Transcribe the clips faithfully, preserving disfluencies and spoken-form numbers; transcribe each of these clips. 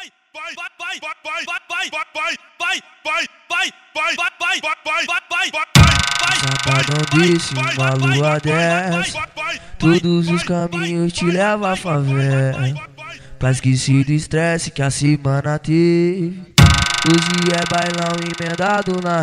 Sabadão desse, uma lua dessa, todos os caminhos te levam à favela, pra esquecer do estresse que a semana teve. Hoje é bailão emendado na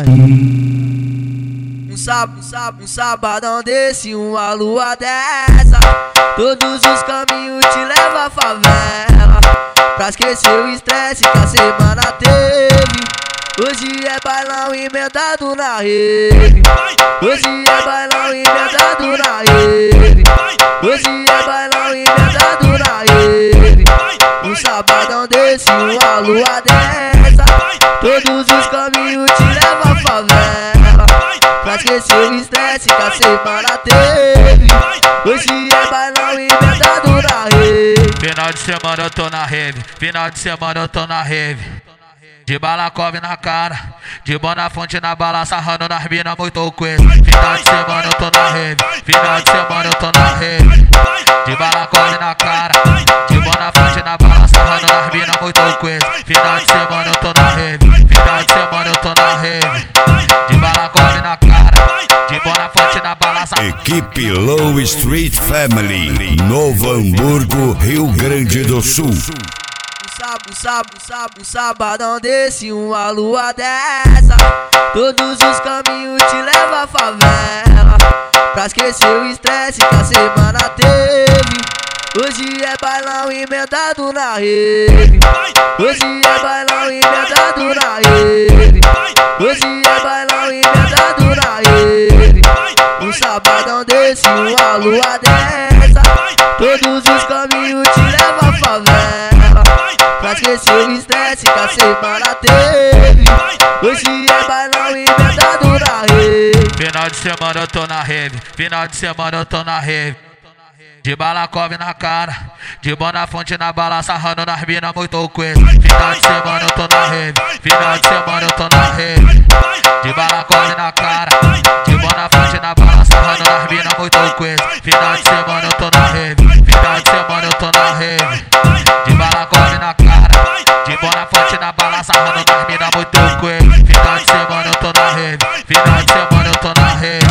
rede. Um sábado, um sábado, um sabadão desse, uma lua dessa, todos os caminhos te levam à favela, pra esquecer o estresse que a semana teve. Hoje é bailão emendado na rede. Hoje é bailão emendado na rede. Hoje é bailão emendado na rede. Um sabadão desse, uma lua dessa, todos os caminhos te levam à favela, pra esquecer o estresse que a semana teve. Hoje é bailão emendado na rede. Final de semana eu tô na rave, final de semana eu tô na rave. De balacove na cara, de Bonafonte na bala, sarrando nas mina muito coisa. Final de semana eu tô na rave, final de semana eu tô na rave. De balacove na cara, de Bonafonte na bala, sarrando nas mina muito coisa. Final de semana eu tô na rave, final de semana eu tô na rave. De balacove na cara, de Bonafonte na bala, sarrando. Equipe Low Street Family, Novo Hamburgo, Rio Grande do Sul. Um sábado, um sábado, um sabadão desse, uma lua dessa, todos os caminhos te levam à favela, pra esquecer o estresse que a semana teve. Hoje é bailão emendado na rede. Hoje é bailão emendado na rede. Hoje é bailão emendado na rede. Um sabadão desse, uma lua dessa, todos os caminhos te levam à favela, pra esquecer o estresse que a semana teve. Hoje é bailão emendado na rede. Final de semana eu tô na rave, final de semana eu tô na rave. De balacove na cara, de Bonafonte na bala, sarrando nas mina muito coisa. Final de semana eu tô na rave, final de semana eu tô na rave. De balacove na cara, de Bonafonte na bala, sarrando nas mina muito coisa. Final de semana eu tô na rave, final de semana eu tô na rave. De balacove na cara, de Bonafonte na bala, sarrando nas mina muito coisa. Final de semana eu tô na rave, final de semana eu tô na rave.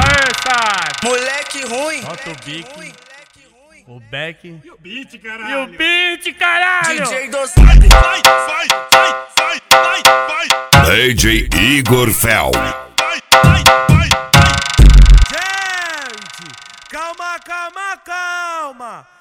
Moleque ruim, Solta o bique, o back E o beat, caralho. e o beat, caralho! D J dos Vai, vai, vai, vai, vai, vai. D J Igor Fel. Vai, vai, vai, vai. Gente, calma, calma, calma.